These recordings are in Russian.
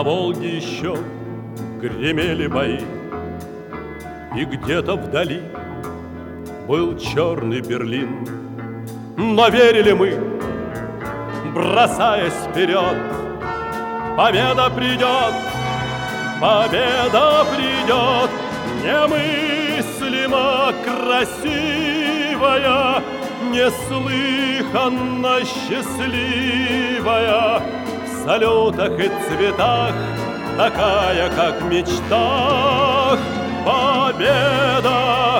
Волге еще гремели бои, и где-то вдали был черный Берлин. Но верили мы, бросаясь вперед, победа придет, победа придет, немыслимо красивая, неслыханно счастливая, в салютах и цветах, такая, как в мечтах. Победа,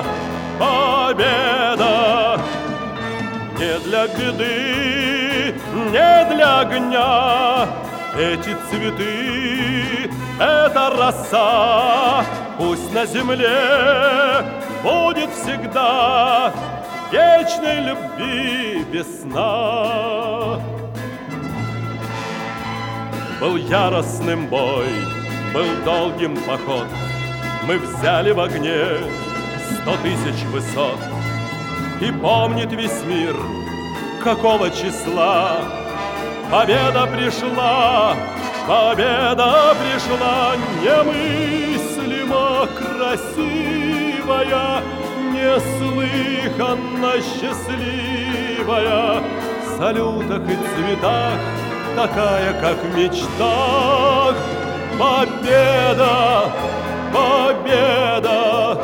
победа, не для беды, не для огня. Эти цветы, эта роса, пусть на земле будет всегда вечной любви весна. Был яростным бой, был долгим поход, мы взяли в огне 100 000 высот. И помнит весь мир, какого числа победа пришла, победа пришла, немыслимо красивая, неслыханно счастливая, в салютах и цветах, такая, как в мечтах. Победа, победа.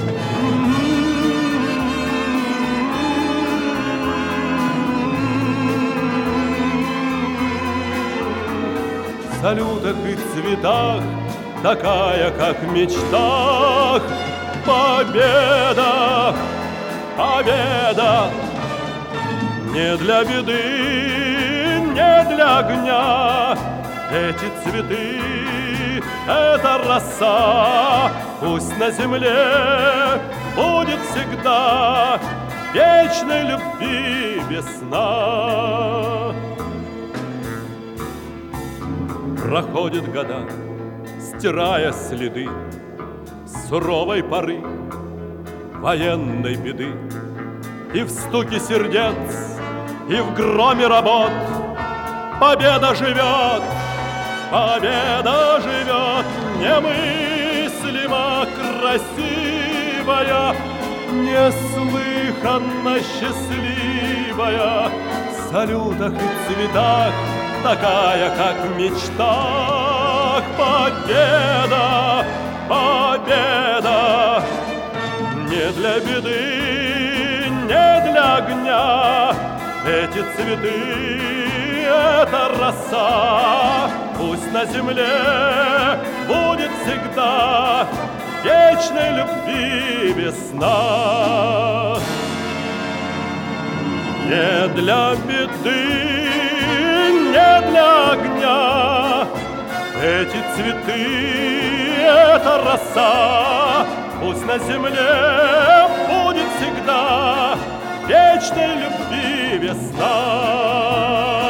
В салютах и цветах, такая, как в мечтах. Победа, победа, не для беды, не для огня. Эти цветы, эта роса, пусть на земле будет всегда вечной любви весна. Проходят года, стирая следы суровой поры, военной беды. И в стуке сердец, и в громе работ победа живет, победа живет, немыслимо красивая, неслыханно счастливая, в салютах и цветах, такая, как в мечтах. Победа, победа, не для беды, не для огня. Эти цветы, эта роса, пусть на земле будет всегда вечной любви весна. Не для беды, не для огня. Эти цветы, эта роса, пусть на земле будет всегда вечной любви весна.